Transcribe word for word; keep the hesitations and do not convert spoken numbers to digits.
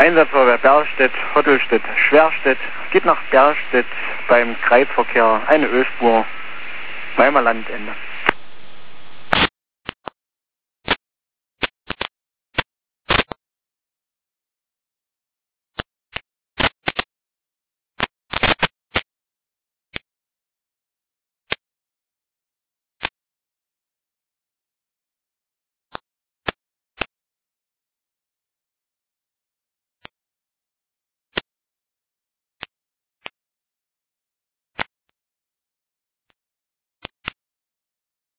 Einsatzorga Bergstedt, Hottelstedt, Schwerstedt. Geht nach Bergstedt beim Kreisverkehr eine Ölspur. Weimar Landende.